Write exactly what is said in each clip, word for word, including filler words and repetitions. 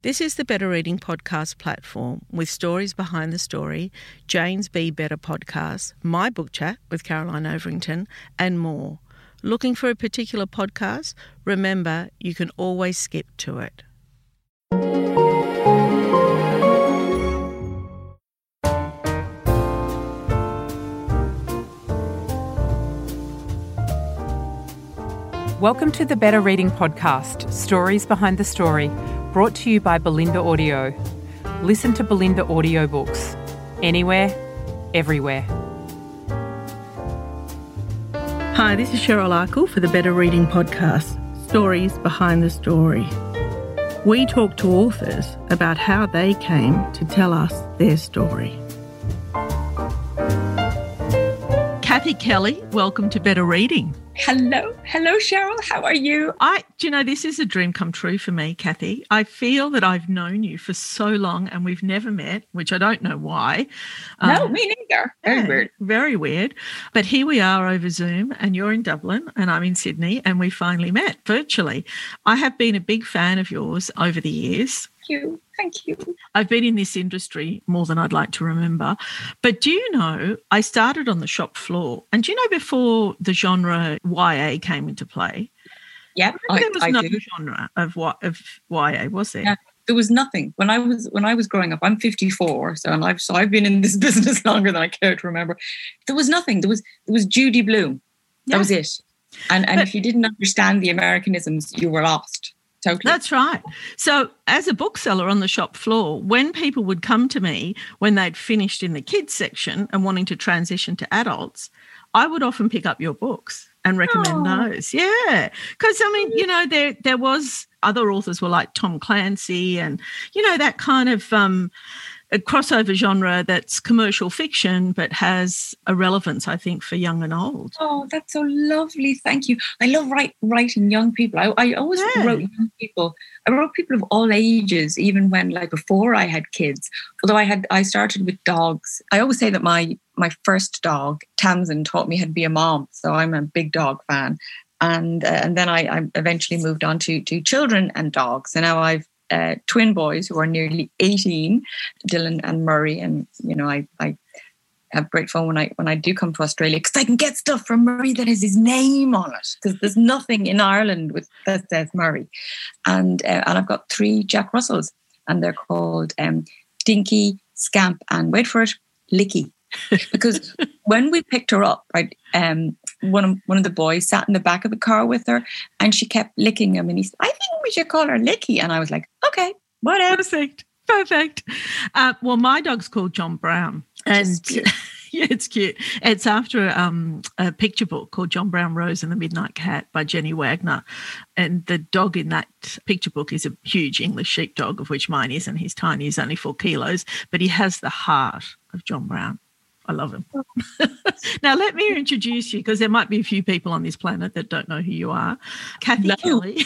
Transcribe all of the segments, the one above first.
This is the Better Reading Podcast platform with stories behind the story, Jane's Be Better podcast, my book chat with Caroline Overington, and more. Looking for a particular podcast? Remember, you can always skip to it. Welcome to the Better Reading Podcast, Stories Behind the Story, brought to you by Belinda Audio. Listen to Belinda audiobooks, anywhere, everywhere. Hi, this is Cheryl Arkle for the Better Reading Podcast, Stories Behind the Story. We talk to authors about how they came to tell us their story. Kathy Kelly, welcome to Better Reading. Hello. Hello, Cheryl. How are you? I, do you know, this is a dream come true for me, Kathy. I feel that I've known you for so long and we've never met, which I don't know why. No, um, me neither. Very yeah, weird. Very weird. But here we are over Zoom and you're in Dublin and I'm in Sydney and we finally met virtually. I have been a big fan of yours over the years. Thank you. Thank you. I've been in this industry more than I'd like to remember. But do you know, I started on the shop floor. And do you know before the genre Y A came into play? Yeah, I, there was I no do. genre of what of Y A, was there? Yeah, there was nothing. When I was when I was growing up, I'm fifty-four, so and I've so I've been in this business longer than I care to remember. There was nothing. There was there was Judy Blume. That Yeah. was it. And and But- if you didn't understand the Americanisms, you were lost. Totally. That's right. So as a bookseller on the shop floor, when people would come to me when they'd finished in the kids section and wanting to transition to adults, I would often pick up your books and recommend Oh. those. Yeah. Because, I mean, you know, there there was other authors were like Tom Clancy and, you know, that kind of um, a crossover genre that's commercial fiction but has a relevance, I think, for young and old. Oh, that's so lovely. Thank you. I love write, writing young people. I, I always Yeah. wrote young people. I wrote people of all ages, even when, like, before I had kids. Although I had, I started with dogs. I always say that my my first dog, Tamsin, taught me how to be a mom. So I'm a big dog fan. And uh, and then I, I eventually moved on to to children and dogs. So now I've uh, twin boys who are nearly eighteen, Dylan and Murray. And, you know, I, I have great fun when I when I do come to Australia because I can get stuff from Murray that has his name on it because there's nothing in Ireland with that says Murray. And uh, and I've got three Jack Russells and they're called um, Dinky, Scamp and, wait for it, Licky. Because when we picked her up, right, um, one of one of the boys sat in the back of the car with her and she kept licking him and he said, I think we should call her Licky. And I was like, okay, whatever. Perfect. Perfect. Uh, well, my dog's called John Brown. And Just cute. yeah, it's cute. It's after um, a picture book called John Brown, Rose and the Midnight Cat by Jenny Wagner. And the dog in that picture book is a huge English sheepdog, of which mine isn't. He's tiny. He's only four kilos. But he has the heart of John Brown. I love him. Now, let me introduce you because there might be a few people on this planet that don't know who you are. Kathy No. Kelly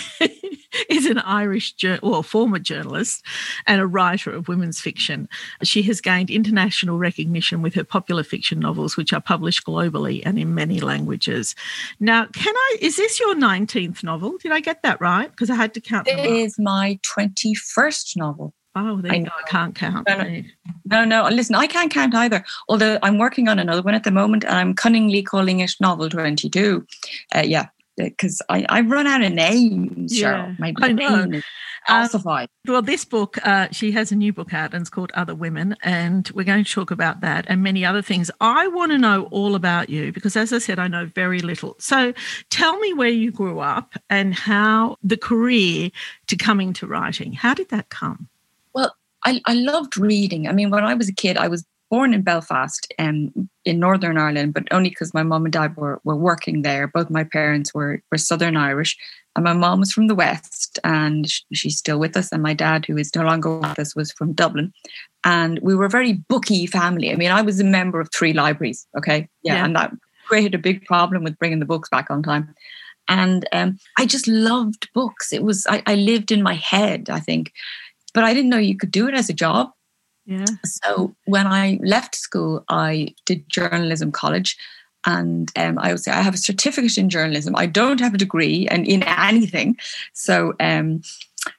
is an Irish, jour- well, former journalist and a writer of women's fiction. She has gained international recognition with her popular fiction novels, which are published globally and in many languages. Now, can I, is this your nineteenth novel? Did I get that right? Because I had to count them It up. is my twenty-first novel. Oh, there I you go. know. I can't count. No, no. No, no, listen, I can't count either. Although I'm working on another one at the moment and I'm cunningly calling it Novel twenty-two. Uh, yeah, because I, I've run out of names, Yeah, Cheryl. My I know. brain is Um, calcified. Well, this book, uh, she has a new book out and it's called Other Women, and we're going to talk about that and many other things. I want to know all about you because, as I said, I know very little. So tell me where you grew up and how the career to coming to writing, how did that come? Well, I, I loved reading. I mean, when I was a kid, I was born in Belfast um, in Northern Ireland, but only because my mum and dad were, were working there. Both my parents were, were Southern Irish. And my mom was from the West and sh- she's still with us. And my dad, who is no longer with us, was from Dublin. And we were a very booky family. I mean, I was a member of three libraries, okay? Yeah, Yeah. and that created a big problem with bringing the books back on time. And um, I just loved books. It was, I, I lived in my head, I think. But I didn't know you could do it as a job. Yeah. So when I left school, I did journalism college. And um, I would say I have a certificate in journalism. I don't have a degree and in anything. So um,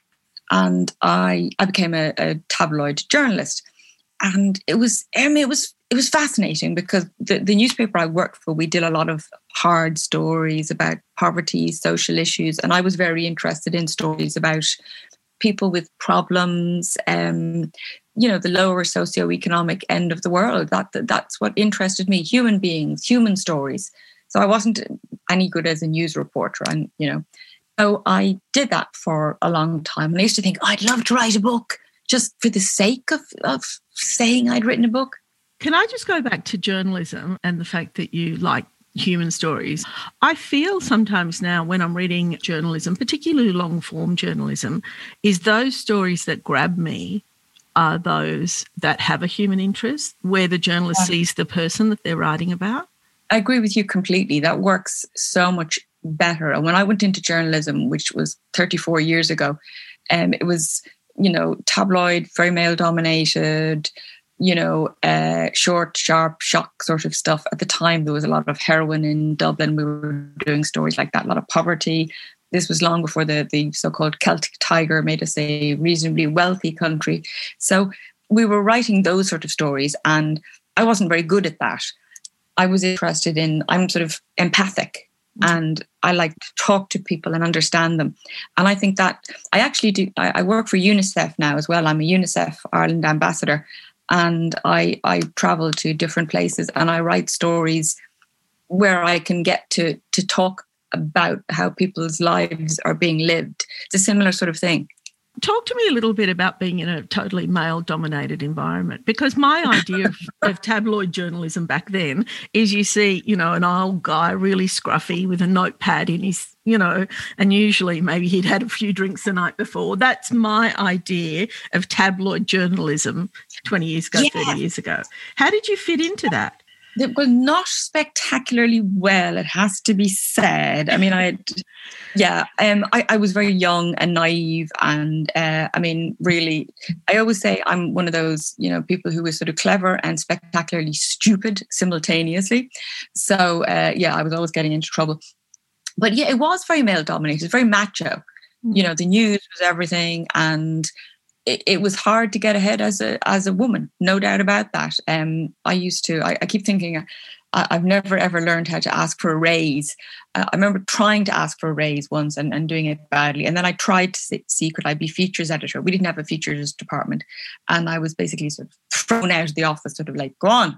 and I I became a, a tabloid journalist. And it was, I mean, it was it was fascinating because the, the newspaper I worked for, we did a lot of hard stories about poverty, social issues, and I was very interested in stories about people with problems, um, you know, the lower socioeconomic end of the world. That, that that's what interested me: human beings, human stories. So I wasn't any good as a news reporter, and you know, so I did that for a long time. And I used to think, oh, I'd love to write a book, just for the sake of, of saying I'd written a book. Can I just go back to journalism and the fact that you like human stories? I feel sometimes now when I'm reading journalism, particularly long-form journalism, is those stories that grab me are those that have a human interest, where the journalist yeah. sees the person that they're writing about. I agree with you completely. That works so much better. And when I went into journalism, which was thirty-four years ago, um, it was... you know, tabloid, very male dominated, you know, uh, short, sharp, shock sort of stuff. At the time, there was a lot of heroin in Dublin. We were doing stories like that, a lot of poverty. This was long before the, the so-called Celtic Tiger made us a reasonably wealthy country. So we were writing those sort of stories, and I wasn't very good at that. I was interested in, I'm sort of empathic. And I like to talk to people and understand them. And I think that I actually do, I, I work for UNICEF now as well. I'm a UNICEF Ireland ambassador, and I, I travel to different places and I write stories where I can get to, to talk about how people's lives are being lived. It's a similar sort of thing. Talk to me a little bit about being in a totally male-dominated environment, because my idea of, of tabloid journalism back then is you see, you know, an old guy really scruffy with a notepad in his, you know, and usually maybe he'd had a few drinks the night before. That's my idea of tabloid journalism twenty years ago, yeah. thirty years ago. How did you fit into that? It was not spectacularly well, it has to be said. I mean, I, yeah, um, I, I was very young and naive, and uh, I mean, really, I always say I'm one of those, you know, people who was sort of clever and spectacularly stupid simultaneously. So, uh, yeah, I was always getting into trouble. But yeah, it was very male dominated, very macho. You know, the news was everything, and It, it was hard to get ahead as a as a woman, no doubt about that. Um, I used to, I, I keep thinking, I, I've never ever learned how to ask for a raise. Uh, I remember trying to ask for a raise once and, and doing it badly. And then I tried to see, could I be features editor? We didn't have a features department. And I was basically sort of thrown out of the office, sort of like, go on.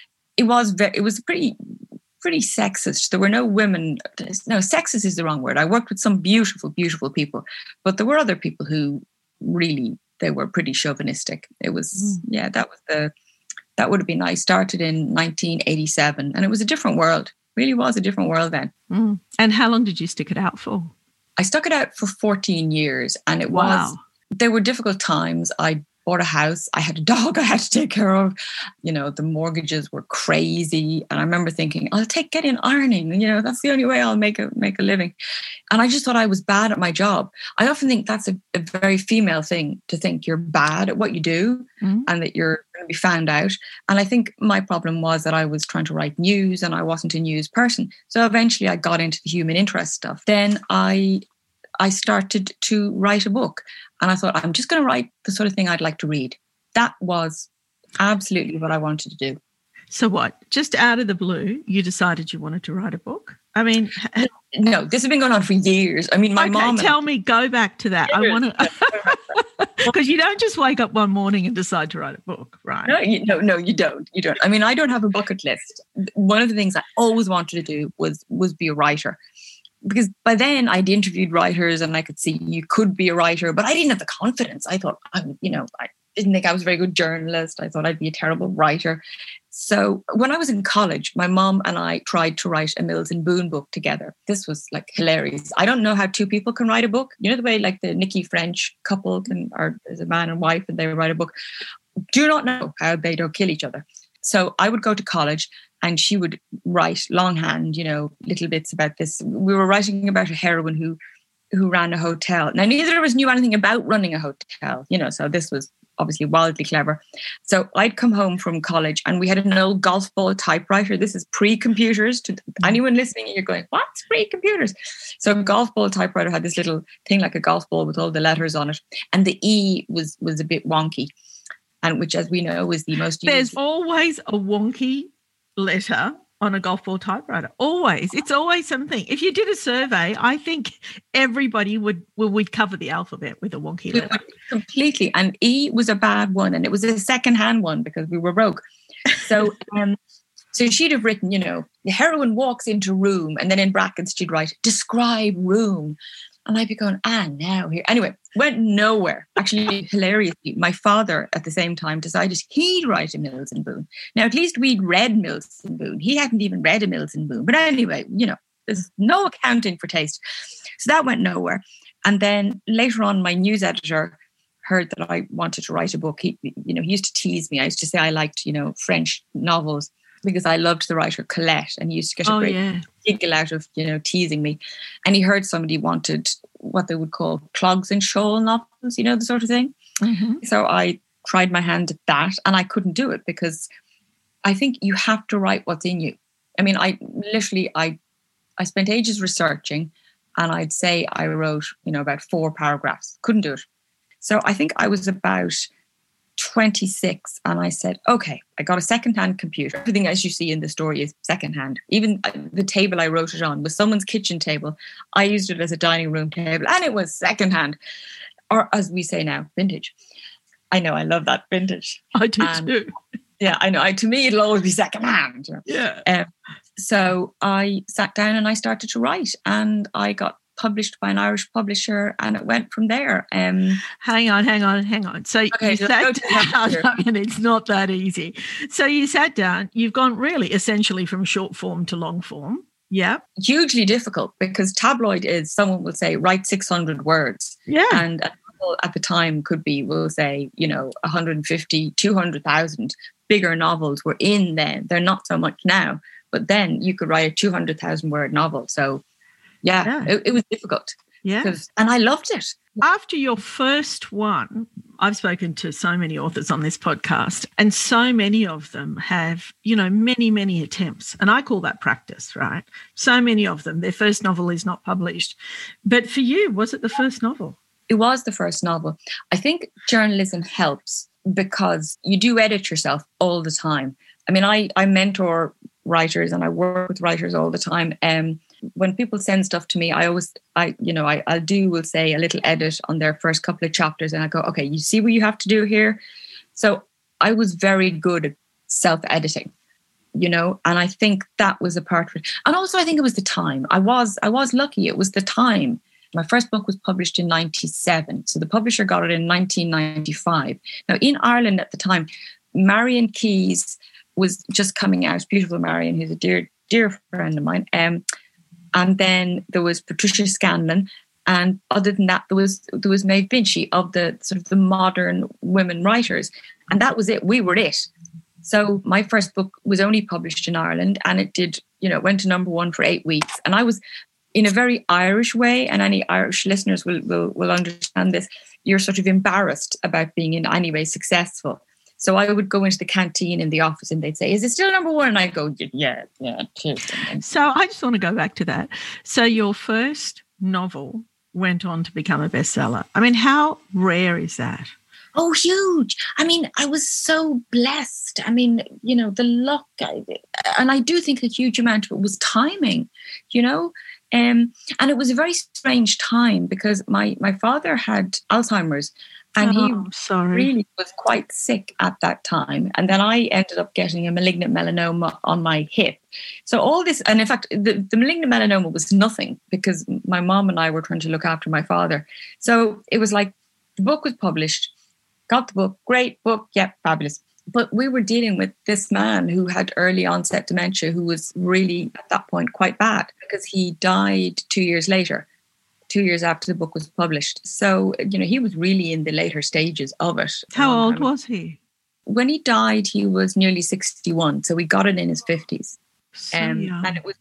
It was very, it was pretty, pretty sexist. There were no women, no, sexist is the wrong word. I worked with some beautiful, beautiful people, but there were other people who really, they were pretty chauvinistic. It was, mm. yeah, that was the, that would have been, I started in nineteen eighty-seven and it was a different world. Really was a different world then. Mm. And how long did you stick it out for? I stuck it out for fourteen years, and it wow. was, there were difficult times. I bought a house. I had a dog I had to take care of. You know, the mortgages were crazy. And I remember thinking, I'll take, get in ironing. You know, that's the only way I'll make a, make a living. And I just thought I was bad at my job. I often think that's a, a very female thing, to think you're bad at what you do mm-hmm. and that you're going to be found out. And I think my problem was that I was trying to write news and I wasn't a news person. So eventually I got into the human interest stuff. Then I I started to write a book, and I thought, I'm just going to write the sort of thing I'd like to read. That was absolutely what I wanted to do. So what? Just out of the blue, you decided you wanted to write a book? I mean... No, this has been going on for years. I mean, my okay, mom... tell me, go back to that. I want to... Because you don't just wake up one morning and decide to write a book, right? No, you, no, no, you don't. You don't. I mean, I don't have a bucket list. One of the things I always wanted to do was was be a writer. Because by then I'd interviewed writers and I could see you could be a writer, but I didn't have the confidence. I thought, I'm, you know, I didn't think I was a very good journalist. I thought I'd be a terrible writer. So when I was in college, my mom and I tried to write a Mills and Boon book together. This was like hilarious. I don't know how two people can write a book. You know, the way like the Nicky French couple can, or there's a man and wife and they write a book. Do not know how they don't kill each other. So I would go to college and she would write longhand, you know, little bits about this. We were writing about a heroine who who ran a hotel. Now, neither of us knew anything about running a hotel, you know, so this was obviously wildly clever. So I'd come home from college and we had an old golf ball typewriter. This is pre-computers. To anyone listening, you're going, what's pre-computers? So a golf ball typewriter had this little thing like a golf ball with all the letters on it. And the E was, was a bit wonky. And which, as we know, is the most used. There's always a wonky letter on a golf ball typewriter. Always. It's always something. If you did a survey, I think everybody would, well, we'd cover the alphabet with a wonky letter. Completely. And E was a bad one. And it was a second-hand one because we were broke. So, um, so she'd have written, you know, the heroine walks into room. And then in brackets, she'd write, describe room. And I'd be going, ah, now here. Anyway, went nowhere. Actually, hilariously, my father at the same time decided he'd write a Mills and Boon. Now, at least we'd read Mills and Boon. He hadn't even read a Mills and Boon. But anyway, you know, there's no accounting for taste. So that went nowhere. And then later on, my news editor heard that I wanted to write a book. He, you know, he used to tease me. I used to say I liked, you know, French novels because I loved the writer Colette, and he used to get a oh, great yeah. giggle out of, you know, teasing me. And he heard somebody wanted what they would call clogs and shoal novels, you know, the sort of thing. Mm-hmm. So I tried my hand at that, and I couldn't do it because I think you have to write what's in you. I mean, I literally, I, I spent ages researching, and I'd say I wrote, you know, about four paragraphs. Couldn't do it. So I think I was about twenty-six, and I said, okay, I got a secondhand computer. Everything as you see in the story is secondhand. Even the table I wrote it on was someone's kitchen table. I used it as a dining room table, and it was secondhand, or as we say now, vintage. I know, I love that, vintage. I do and, too. Yeah, I know. I, to me, it'll always be secondhand. Yeah. Um, so I sat down and I started to write, and I got published by an Irish publisher, and it went from there. Um, hang on, hang on, hang on. So okay, you so sat down, and it's not that easy. So you sat down, you've gone really essentially from short form to long form. Yeah. Hugely difficult because tabloid is, someone will say, write six hundred words. Yeah. And a novel at the time could be, we'll say, you know, one hundred fifty, two hundred thousand. Bigger novels were in then. They're not so much now. But then you could write a two hundred thousand word novel. So Yeah, yeah. It, it was difficult. Yeah. And I loved it. After your first one, I've spoken to so many authors on this podcast, and so many of them have, you know, many, many attempts. And I call that practice, right? So many of them, their first novel is not published. But for you, was it the first novel? It was the first novel. I think journalism helps because you do edit yourself all the time. I mean, I, I mentor writers and I work with writers all the time. Um, when people send stuff to me, I always, I, you know, I, I do, will say a little edit on their first couple of chapters, and I go, okay, you see what you have to do here. So I was very good at self-editing, you know, and I think that was a part of it. And also I think it was the time. I was, I was lucky. It was the time. My first book was published in ninety-seven. So the publisher got it in nineteen ninety-five. Now in Ireland at the time, Marion Keyes was just coming out. Beautiful Marion, who's a dear, dear friend of mine. Um, And then there was Patricia Scanlon. And other than that, there was there was Maeve Binchy of the sort of the modern women writers. And that was it. We were it. So my first book was only published in Ireland, and it did, you know, went to number one for eight weeks. And I was in a very Irish way, and any Irish listeners will will, will understand this. You're sort of embarrassed about being in any way successful. So I would go into the canteen in the office and they'd say, is it still number one? And I go, yeah, yeah, it is. So I just want to go back to that. So your first novel went on to become a bestseller. I mean, how rare is that? Oh, huge. I mean, I was so blessed. I mean, you know, the luck. I, and I do think a huge amount of it was timing, you know. Um, and it was a very strange time because my, my father had Alzheimer's. And oh, he sorry. really was quite sick at that time. And then I ended up getting a malignant melanoma on my hip. So all this, and in fact, the, the malignant melanoma was nothing because my mom and I were trying to look after my father. So it was like the book was published, got the book, great book, yeah, fabulous. But we were dealing with this man who had early onset dementia, who was really at that point quite bad because he died two years later. Two years after the book was published. So, you know, he was really in the later stages of it. How old was he? When he died, he was nearly sixty-one. So we got it in his fifties. So um, young. And it was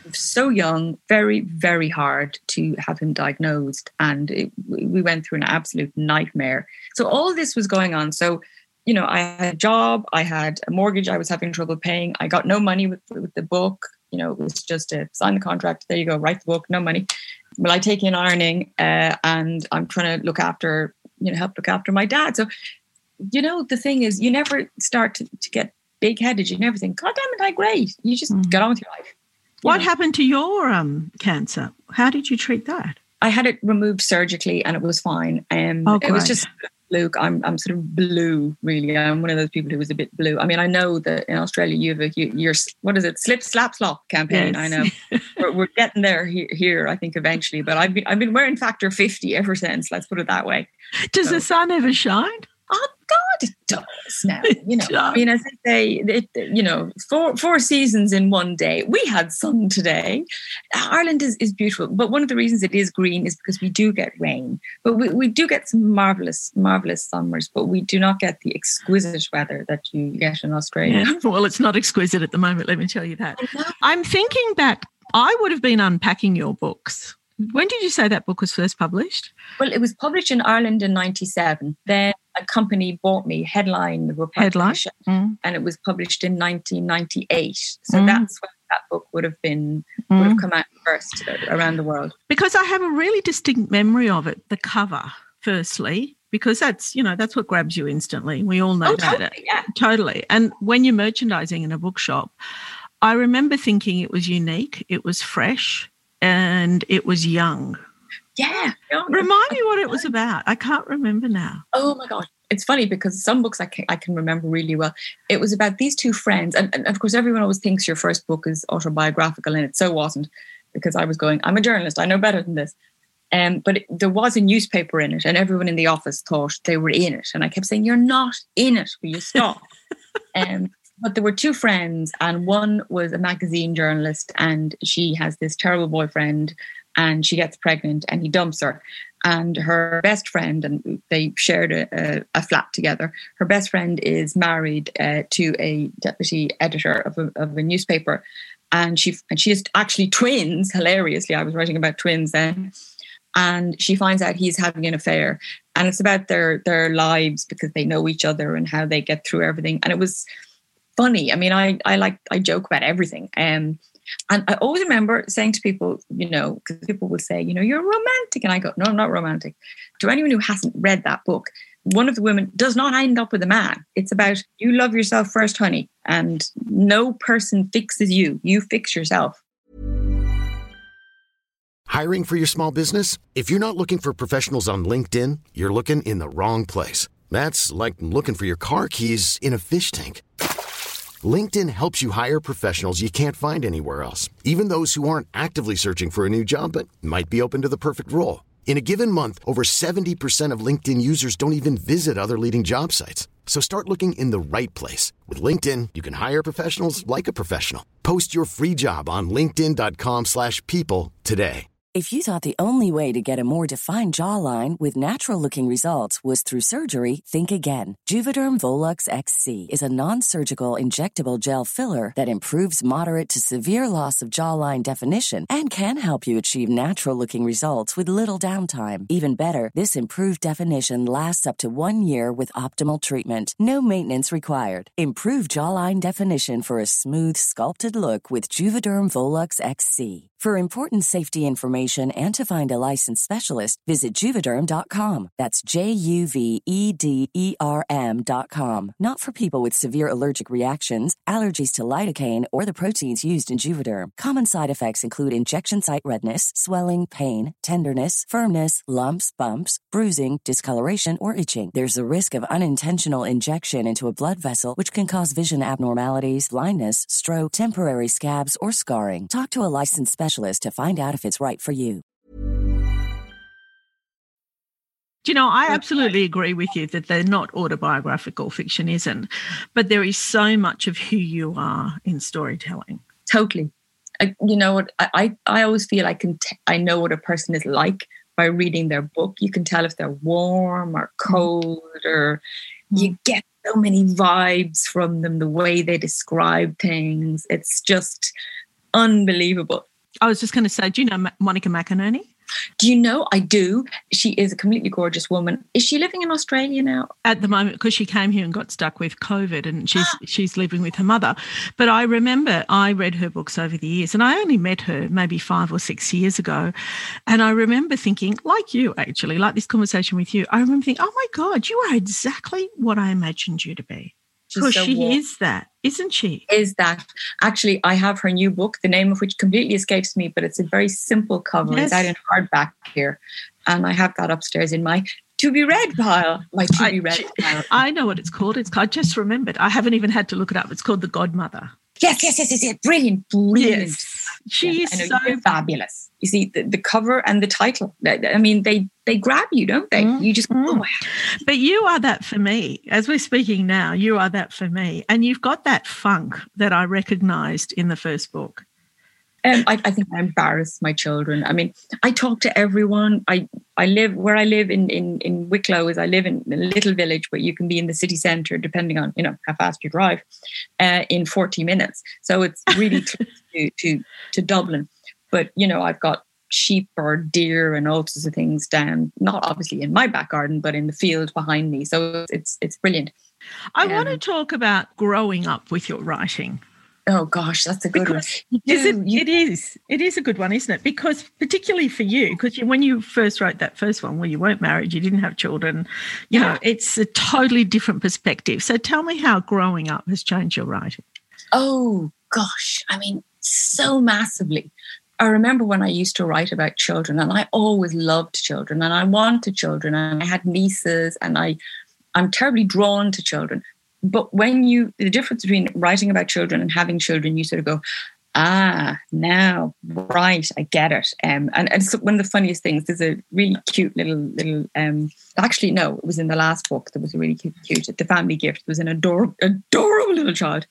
so young, very, very hard to have him diagnosed. And it, we went through an absolute nightmare. So all this was going on. So, you know, I had a job, I had a mortgage I was having trouble paying. I got no money with, with the book. You know, it was just to sign the contract. There you go, write the book, no money. Well, I take in ironing uh, and I'm trying to look after, you know, help look after my dad. So, you know, the thing is, you never start to, to get big-headed. You never think, God damn it, I'm great. You just mm. get on with your life. You what know? happened to your um, cancer? How did you treat that? I had it removed surgically and it was fine. Um, oh, it was just, Luke, I'm I'm sort of blue, really. I'm one of those people who was a bit blue. I mean, I know that in Australia you have a, you, your, what is it, slip, slap, slop campaign. Yes. I know. we're, we're getting there here, here, I think, eventually. But I've been, I've been wearing factor fifty ever since, let's put it that way. Does so, the sun ever shine? Oh, God, it does now. You know, I mean, as I say, it, you know, four four seasons in one day. We had sun today. Ireland is, is beautiful. But one of the reasons it is green is because we do get rain. But we, we do get some marvellous, marvellous summers. But we do not get the exquisite weather that you get in Australia. Yeah. Well, it's not exquisite at the moment, let me tell you that. I'm thinking back, I would have been unpacking your books. When did you say that book was first published? Well, it was published in Ireland in ninety-seven. Then a company bought me, Headline, the Headline, mm. and it was published in nineteen ninety-eight. So mm. that's when that book would have been mm. would have come out first around the world. Because I have a really distinct memory of it. The cover, firstly, because that's, you know, that's what grabs you instantly. We all know oh, that. Totally, yeah. Totally. And when you're merchandising in a bookshop, I remember thinking it was unique, it was fresh, and it was young. Yeah. Remind me what it was about. I can't remember now. Oh, my God. It's funny because some books I can, I can remember really well. It was about these two friends. And, and, of course, everyone always thinks your first book is autobiographical, and it so wasn't, because I was going, I'm a journalist. I know better than this. Um, but it, there was a newspaper in it, and everyone in the office thought they were in it. And I kept saying, you're not in it. Will you stop? um, But there were two friends, and one was a magazine journalist, and she has this terrible boyfriend, and she gets pregnant and he dumps her. And her best friend, and they shared a, a, a flat together, her best friend is married uh, to a deputy editor of a, of a newspaper. And she and she is actually twins, hilariously. I was writing about twins then. And she finds out he's having an affair. And it's about their their lives, because they know each other and how they get through everything. And it was funny. I mean, I I like I joke about everything. Um, and I always remember saying to people, you know, because people would say, you know, you're romantic. And I go, no, I'm not romantic. To anyone who hasn't read that book, one of the women does not end up with a man. It's about, you love yourself first, honey. And no person fixes you. You fix yourself. Hiring for your small business? If you're not looking for professionals on LinkedIn, you're looking in the wrong place. That's like looking for your car keys in a fish tank. LinkedIn helps you hire professionals you can't find anywhere else, even those who aren't actively searching for a new job but might be open to the perfect role. In a given month, over seventy percent of LinkedIn users don't even visit other leading job sites. So start looking in the right place. With LinkedIn, you can hire professionals like a professional. Post your free job on linkedin.com slash people today. If you thought the only way to get a more defined jawline with natural-looking results was through surgery, think again. Juvederm Volux X C is a non-surgical injectable gel filler that improves moderate to severe loss of jawline definition and can help you achieve natural-looking results with little downtime. Even better, this improved definition lasts up to one year with optimal treatment. No maintenance required. Improve jawline definition for a smooth, sculpted look with Juvederm Volux X C. For important safety information and to find a licensed specialist, visit Juvederm dot com. That's J U V E D E R M dot com. Not for people with severe allergic reactions, allergies to lidocaine, or the proteins used in Juvederm. Common side effects include injection site redness, swelling, pain, tenderness, firmness, lumps, bumps, bruising, discoloration, or itching. There's a risk of unintentional injection into a blood vessel, which can cause vision abnormalities, blindness, stroke, temporary scabs, or scarring. Talk to a licensed specialist to find out if it's right for you. Do you know, I absolutely agree with you that they're not autobiographical, fiction isn't, but there is so much of who you are in storytelling. Totally. I, you know what? I, I, I always feel I can. T- I know what a person is like by reading their book. You can tell if they're warm or cold, or mm. you get so many vibes from them, the way they describe things. It's just unbelievable. I was just going to say, do you know Monica McInerney? Do you know? I do. She is a completely gorgeous woman. Is she living in Australia now? At the moment, because she came here and got stuck with COVID, and she's she's living with her mother. But I remember I read her books over the years, and I only met her maybe five or six years ago. And I remember thinking, like you actually, like this conversation with you, I remember thinking, oh my God, you are exactly what I imagined you to be. Because so she warm. is that, isn't she? Is that. Actually, I have her new book, the name of which completely escapes me, but it's a very simple cover. Yes. It's out in hardback here. And I have that upstairs in my to-be-read pile. My to-be-read pile. I know what it's called. It's I just remembered. I haven't even had to look it up. It's called The Godmother. Yes, yes, yes, yes, yes. Brilliant, brilliant. Yes. She yes, is know, so fabulous. You see, the, the cover and the title, I mean, they they grab you, don't they? Mm, you just go, mm. oh, wow. But you are that for me. As we're speaking now, you are that for me. And you've got that funk that I recognised in the first book. Um, I, I think I embarrass my children. I mean, I talk to everyone. I, I live where I live in, in, in Wicklow is I live in a little village, but you can be in the city centre, depending on, you know, how fast you drive, uh, in forty minutes. So it's really close to, to, to Dublin. But, you know, I've got sheep or deer and all sorts of things down, not obviously in my back garden, but in the field behind me. So it's, it's brilliant. I um, want to talk about growing up with your writing. Oh gosh, that's a good because one. Is it, it is. It is a good one, isn't it? Because particularly for you, because you, when you first wrote that first one where you weren't married, you didn't have children, you yeah. know, it's a totally different perspective. So tell me how growing up has changed your writing. Oh gosh, I mean, so massively. I remember when I used to write about children, and I always loved children and I wanted children and I had nieces and I, I'm terribly drawn to children. But when you, the difference between writing about children and having children, you sort of go, ah, now, right, I get it. Um, and and so one of the funniest things, there's a really cute little, little um, actually, no, it was in the last book. There was a really cute, cute, The Family Gift. There was an adorable, adorable little child.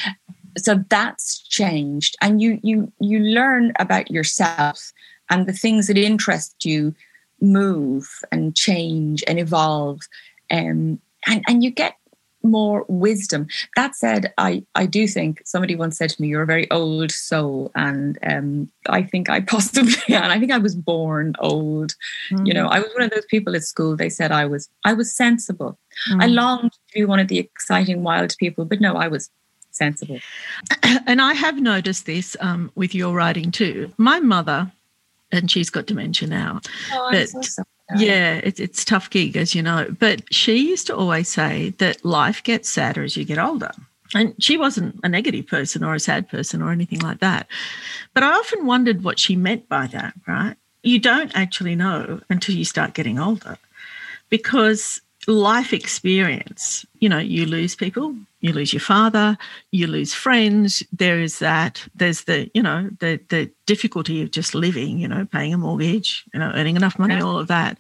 So that's changed. And you you you learn about yourself and the things that interest you move and change and evolve. Um, and, and you get more wisdom. That said, I, I do think somebody once said to me, you're a very old soul. And um, I think I possibly am. I think I was born old. Mm. You know, I was one of those people at school, they said I was, I was sensible. Mm. I longed to be one of the exciting, wild people, but no, I was sensible. And I have noticed this um, with your writing too. My mother, and she's got dementia now. Oh, but I'm so sorry. Yeah, it's it's a tough gig, as you know. But she used to always say that life gets sadder as you get older. And she wasn't a negative person or a sad person or anything like that. But I often wondered what she meant by that, right? You don't actually know until you start getting older, because life experience, you know, you lose people, you lose your father, you lose friends. There is that, there's the, you know, the the difficulty of just living, you know, paying a mortgage, you know, earning enough money, all of that.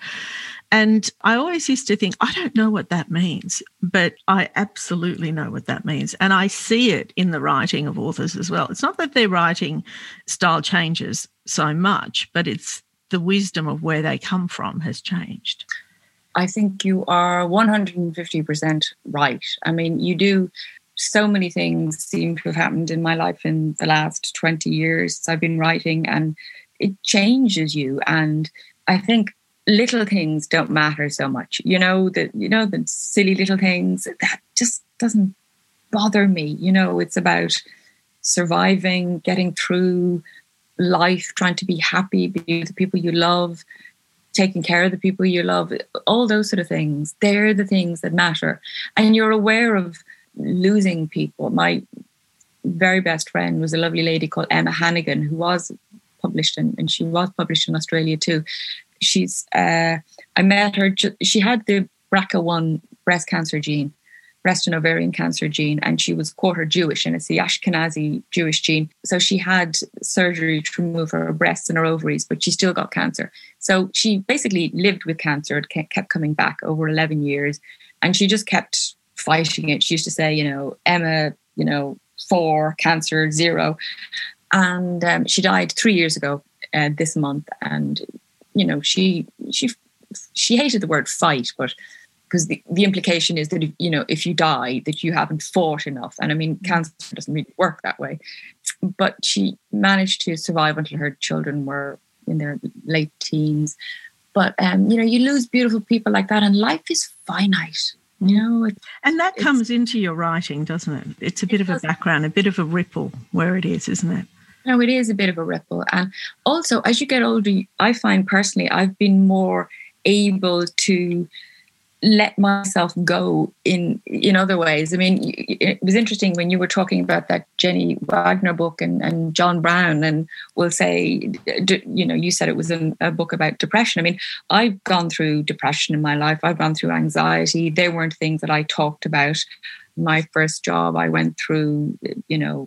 And I always used to think, I don't know what that means, but I absolutely know what that means. And I see it in the writing of authors as well. It's not that their writing style changes so much, but it's the wisdom of where they come from has changed. I think you are one hundred fifty percent right. I mean, you do, so many things seem to have happened in my life in the last twenty years since I've been writing, and it changes you. And I think little things don't matter so much. You know, the, you know, the silly little things, that just doesn't bother me. You know, it's about surviving, getting through life, trying to be happy, be with the people you love, taking care of the people you love, all those sort of things. They're the things that matter. And you're aware of losing people. My very best friend was a lovely lady called Emma Hannigan, who was published in, and she was published in Australia too. She's, uh, I met her, she had the B R C A one breast cancer gene, breast and ovarian cancer gene, and she was quarter Jewish, and it's the Ashkenazi Jewish gene. So she had surgery to remove her breasts and her ovaries, but she still got cancer. So she basically lived with cancer. It kept coming back over eleven years, and she just kept fighting it. She used to say, you know, Emma, you know, four, cancer, zero. And um, she died three years ago uh, this month. And, you know, she she she hated the word fight, but because the, the implication is that, if, you know, if you die, that you haven't fought enough. And I mean, cancer doesn't really work that way. But she managed to survive until her children were in their late teens. But, um, you know, you lose beautiful people like that, and life is finite. You know, it, and that comes into your writing, doesn't it? It's a bit it of a background, a bit of a ripple where it is, isn't it? No, it is a bit of a ripple. And also, as you get older, I find personally, I've been more able to let myself go in in other ways. I mean, it was interesting when you were talking about that Jenny Wagner book and, and John Brown, and we'll say, you know, you said it was an, a book about depression. I mean, I've gone through depression in my life. I've gone through anxiety. They weren't things that I talked about. My first job, I went through, you know,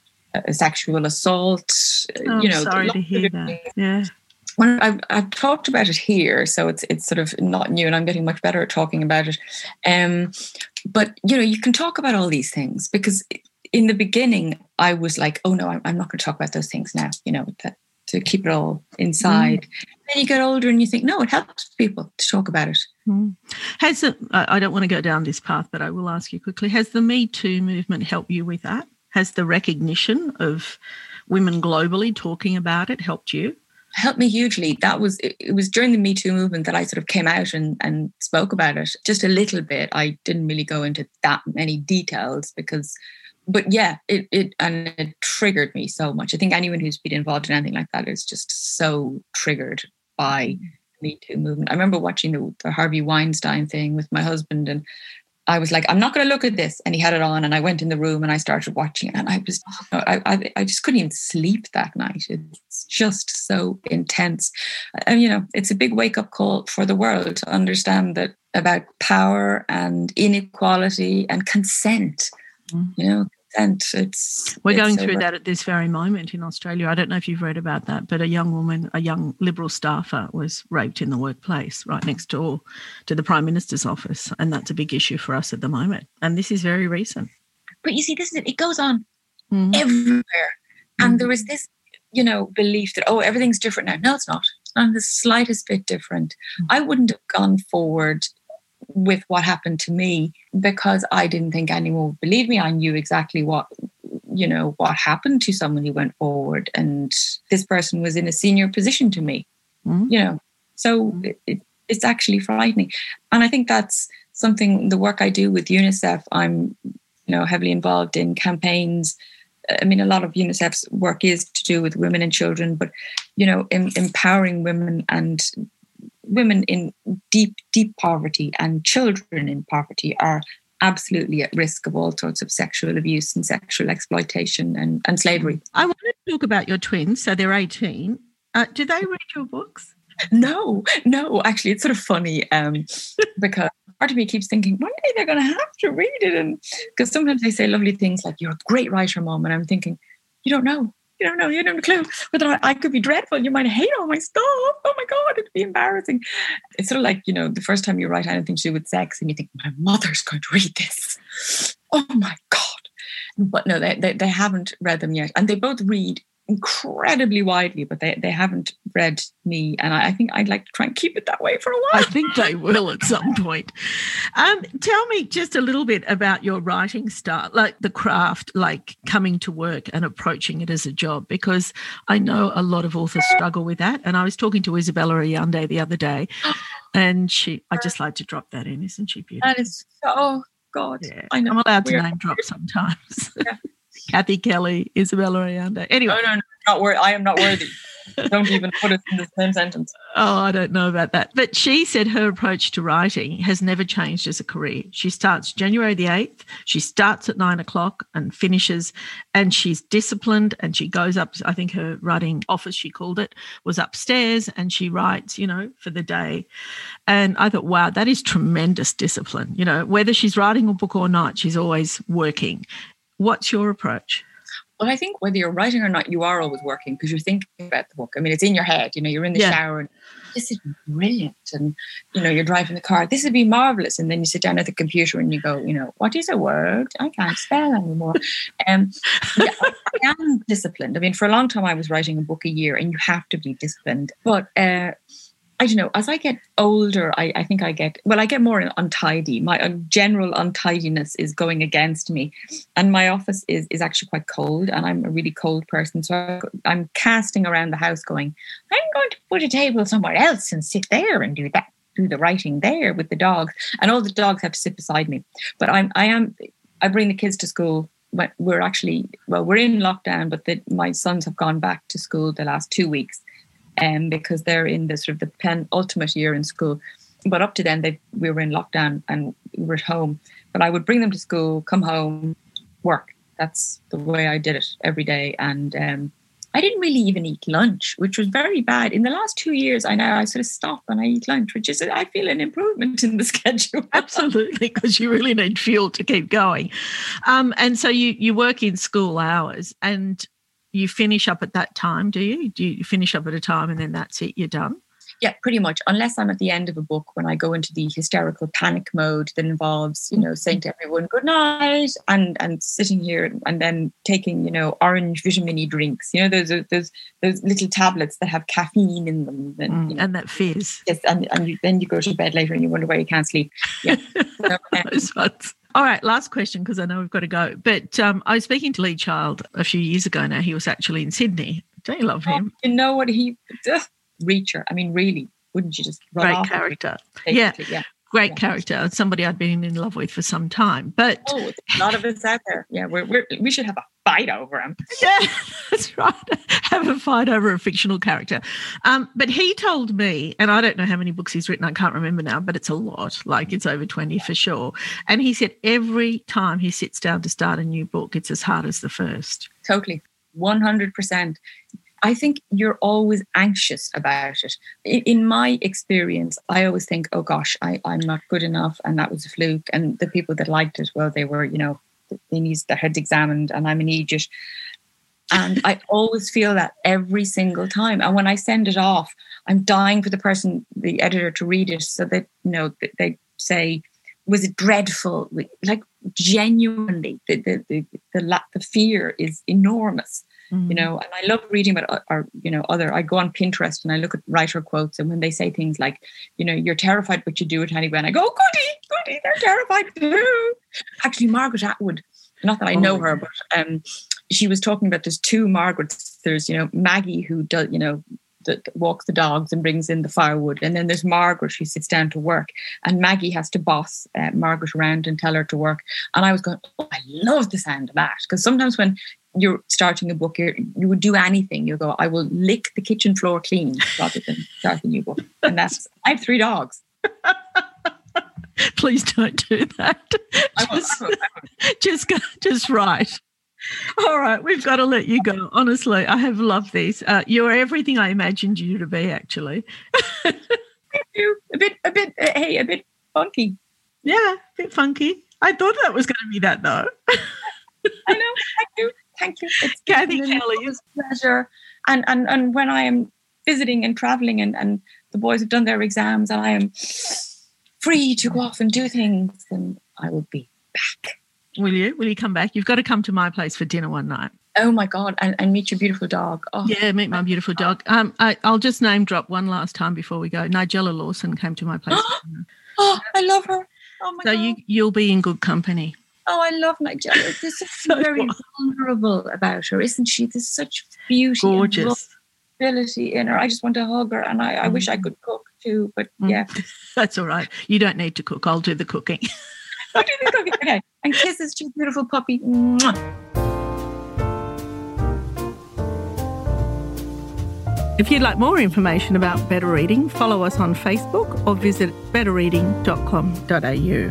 a sexual assault. Oh, you know, sorry to hear that. Yeah. Well, I've, I've talked about it here, so it's it's sort of not new, and I'm getting much better at talking about it. Um, but, you know, you can talk about all these things, because in the beginning, I was like, oh, no, I'm, I'm not going to talk about those things now, you know, that, to keep it all inside. Mm. Then you get older and you think, no, it helps people to talk about it. Mm. Has it, I don't want to go down this path, but I will ask you quickly, has the Me Too movement helped you with that? Has the recognition of women globally talking about it helped you? Helped me hugely. That was, it was during the Me Too movement that I sort of came out and, and spoke about it just a little bit. I didn't really go into that many details because, but yeah, it, it, and it triggered me so much. I think anyone who's been involved in anything like that is just so triggered by the Me Too movement. I remember watching the, the Harvey Weinstein thing with my husband, and I was like, I'm not going to look at this. And he had it on, and I went in the room and I started watching it. And I was, I, I, I just couldn't even sleep that night. It's just so intense. And, you know, it's a big wake up call for the world to understand that about power and inequality and consent, mm. you know, consent. It's, We're it's going so through that at this very moment in Australia. I don't know if you've read about that, but a young woman, a young Liberal staffer was raped in the workplace right next door to the Prime Minister's office. And that's a big issue for us at the moment. And this is very recent. But you see, this is it. It goes on mm. everywhere. And mm. there is this, you know, belief that, oh, everything's different now. No, it's not. It's not the slightest bit different. Mm. I wouldn't have gone forward with what happened to me because I didn't think anyone would believe me. I knew exactly what, you know, what happened to someone who went forward, and this person was in a senior position to me, mm-hmm. you know, so mm-hmm. it, it, it's actually frightening. And I think that's something, the work I do with UNICEF, I'm, you know, heavily involved in campaigns. I mean, a lot of UNICEF's work is to do with women and children, but, you know, em- empowering women and women in deep, deep poverty and children in poverty are absolutely at risk of all sorts of sexual abuse and sexual exploitation and, and slavery. I want to talk about your twins. So they're eighteen. Uh, do they read your books? No, no. Actually, it's sort of funny um, because part of me keeps thinking, one day they're going to have to read it. And because sometimes they say lovely things like, you're a great writer, Mom. And I'm thinking, you don't know. You don't know, you don't have a clue whether I, I could be dreadful. You might hate all my stuff. Oh my God, it'd be embarrassing. It's sort of like, you know, the first time you write anything to do with sex and you think, my mother's going to read this. Oh my God. But no, they, they, they haven't read them yet. And they both read incredibly widely, but they, they haven't read me. And I, I think I'd like to try and keep it that way for a while. I think they will at some point. Um, tell me just a little bit about your writing style, like the craft, like coming to work and approaching it as a job, because I know a lot of authors struggle with that. And I was talking to Isabella Allende the other day, and she, I just like to drop that in, isn't she beautiful? That is so, oh God. Yeah. I know. I'm allowed to We're, name drop sometimes. Yeah. Kathy Kelly, Isabella Allende. Anyway. No, no, no, not wor- I am not worthy. Don't even put it in the same sentence. Oh, I don't know about that. But she said her approach to writing has never changed as a career. She starts January the eighth. She starts at nine o'clock and finishes, and she's disciplined, and she goes up, I think her writing office, she called it, was upstairs, and she writes, you know, for the day. And I thought, wow, that is tremendous discipline. You know, whether she's writing a book or not, she's always working. What's your approach? Well, I think whether you're writing or not, you are always working because you're thinking about the book. I mean, it's in your head. You know, you're in the yeah. shower and this is brilliant. And, you know, you're driving the car. This would be marvelous. And then you sit down at the computer and you go, you know, what is a word? I can't spell anymore. Um, yeah, I am disciplined. I mean, for a long time, I was writing a book a year and you have to be disciplined. But uh, I don't know, as I get older, I, I think I get, well, I get more untidy. My uh, general untidiness is going against me. And my office is, is actually quite cold, and I'm a really cold person. So I, I'm casting around the house going, I'm going to put a table somewhere else and sit there and do that, do the writing there with the dogs. And all the dogs have to sit beside me. But I'm, I am, I bring the kids to school. We're actually, well, we're in lockdown, but the, my sons have gone back to school the last two weeks. Um, because they're in the sort of the penultimate year in school. But up to then, they we were in lockdown and we were at home. But I would bring them to school, come home, work. That's the way I did it every day. And um, I didn't really even eat lunch, which was very bad. In the last two years, I know I sort of stop and I eat lunch, which is, I feel, an improvement in the schedule. Absolutely, because you really need fuel to keep going. Um, and so you you work in school hours, and you finish up at that time, do you? Do you finish up at a time and then that's it, you're done? Yeah, pretty much. Unless I'm at the end of a book, when I go into the hysterical panic mode that involves, you know, saying to everyone, good night, and and sitting here and then taking, you know, orange vitamin-y drinks. You know, those those those little tablets that have caffeine in them. And, mm, you know, and that fizz. Yes, and, and you, then you go to bed later and you wonder why you can't sleep. Yeah. So, um, those ones. All right, last question, because I know we've got to go. But um, I was speaking to Lee Child a few years ago now. He was actually in Sydney. Don't you love him? Oh, you know what he... Ugh, Reacher. I mean, really, wouldn't you just run Great off character. Yeah. yeah. Great yeah. character. Somebody I'd been in love with for some time. But oh, there's a lot of us out there. Yeah, we're, we're, we should have a fight over him. Yeah, that's right. Have a fight over a fictional character. Um, but he told me, and I don't know how many books he's written, I can't remember now, but it's a lot. Like it's over twenty for sure. And he said every time he sits down to start a new book, it's as hard as the first. Totally. one hundred percent. I think you're always anxious about it. In my experience, I always think, oh gosh, I, I'm not good enough and that was a fluke. And the people that liked it, well, they were, you know, they need their heads examined and I'm an idiot. And I always feel that every single time. And when I send it off, I'm dying for the person, the editor, to read it so that, you know, they say, was it dreadful? Like genuinely, the the the, the, the fear is enormous. Mm. You know, and I love reading about, or, you know, other, I go on Pinterest and I look at writer quotes, and when they say things like, you know, you're terrified, but you do it anyway. And I go, oh, goody, goody, they're terrified too. Actually, Margaret Atwood, not that I know oh, her, but um, she was talking about there's two Margarets. There's, you know, Maggie who does, you know, that walks the dogs and brings in the firewood. And then there's Margaret who sits down to work. And Maggie has to boss uh, Margaret around and tell her to work. And I was going, oh, I love the sound of that. Because sometimes when you're starting a book, you're, you would do anything. You go, I will lick the kitchen floor clean rather than start a new book. And that's, I have three dogs. Please don't do that. I will, just, I will, I will. just, go, just write. All right, we've got to let you go. Honestly, I have loved this. Uh, you're everything I imagined you to be, actually. Thank you. A bit, a bit, uh, hey, a bit funky. Yeah, a bit funky. I thought that was going to be that, though. I know. Thank you. Thank you. It's Kathy been Kelly. It was a pleasure. And, and, and when I am visiting and traveling and, and the boys have done their exams and I am free to go off and do things, then I will be back. Will you? Will you come back? You've got to come to my place for dinner one night. Oh, my God. And, and meet your beautiful dog. Oh. Yeah, meet my beautiful dog. Um, I, I'll just name drop one last time before we go. Nigella Lawson came to my place. Oh, I love her. Oh, my so God. you, you'll be in good company. Oh, I love Nigella. There's something so very vulnerable about her, isn't she? There's such beauty Gorgeous. and vulnerability in her. I just want to hug her, and I, I mm. wish I could cook too, but mm. yeah. That's all right. You don't need to cook. I'll do the cooking. I'll do the cooking. Okay. And kisses to your beautiful puppy. Mwah. If you'd like more information about Better Reading, follow us on Facebook or visit better reading dot com dot a u.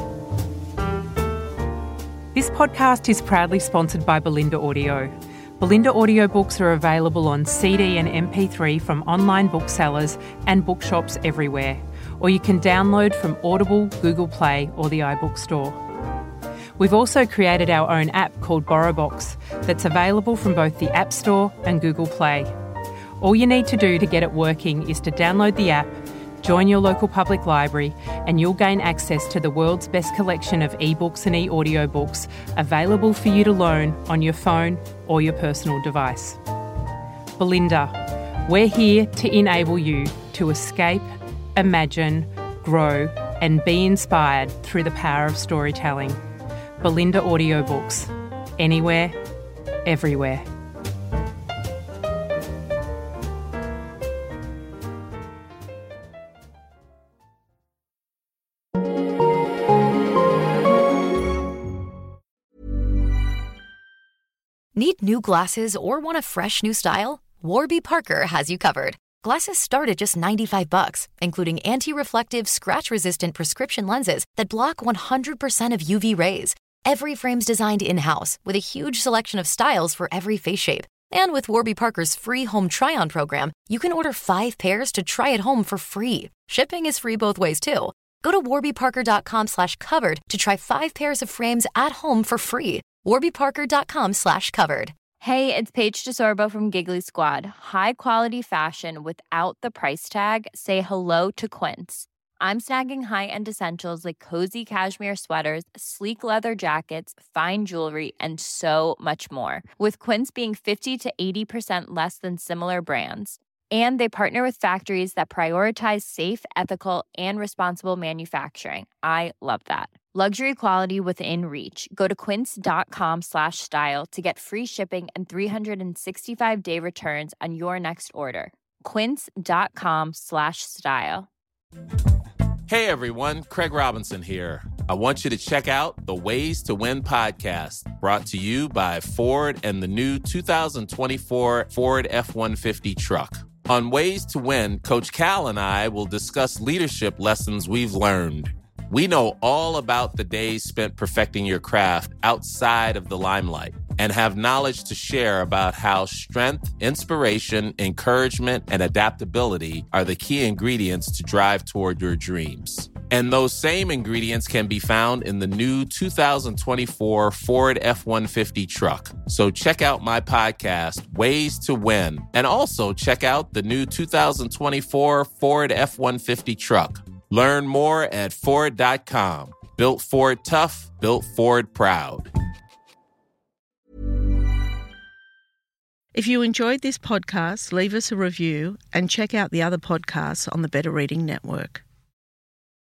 This podcast is proudly sponsored by Belinda Audio. Belinda audiobooks are available on C D and M P three from online booksellers and bookshops everywhere, or you can download from Audible, Google Play or the iBook Store. We've also created our own app called BorrowBox that's available from both the App Store and Google Play. All you need to do to get it working is to download the app, join your local public library, and you'll gain access to the world's best collection of ebooks and e-audiobooks available for you to loan on your phone or your personal device. Belinda, We're here to enable you to escape, imagine, grow, and be inspired through the power of storytelling. Belinda Audiobooks. Anywhere, everywhere. Need new glasses or want a fresh new style? Warby Parker has you covered. Glasses start at just ninety-five bucks, including anti-reflective, scratch-resistant prescription lenses that block one hundred percent of U V rays. Every frame's designed in-house with a huge selection of styles for every face shape. And with Warby Parker's free home try-on program, you can order five pairs to try at home for free. Shipping is free both ways, too. Go to warbyparker.com slash covered to try five pairs of frames at home for free. warbyparker.com slash covered. Hey, it's Paige DeSorbo from Giggly Squad. High quality fashion without the price tag. Say hello to Quince. I'm snagging high-end essentials like cozy cashmere sweaters, sleek leather jackets, fine jewelry, and so much more. With Quince being fifty to eighty percent less than similar brands. And they partner with factories that prioritize safe, ethical, and responsible manufacturing. I love that. Luxury quality within reach. Go to quince.com slash style to get free shipping and three sixty-five day returns on your next order. Quince.com slash style. Hey everyone, Craig Robinson here. I want you to check out the Ways to Win podcast, brought to you by Ford and the new two thousand twenty-four Ford F one fifty truck. On Ways to Win, Coach Cal and I will discuss leadership lessons we've learned. We know all about the days spent perfecting your craft outside of the limelight and have knowledge to share about how strength, inspiration, encouragement, and adaptability are the key ingredients to drive toward your dreams. And those same ingredients can be found in the new two thousand twenty-four Ford F one fifty truck. So check out my podcast, Ways to Win, and also check out the new two thousand twenty-four Ford F one fifty truck. Learn more at Ford dot com. Built Ford tough, built Ford proud. If you enjoyed this podcast, leave us a review and check out the other podcasts on the Better Reading Network.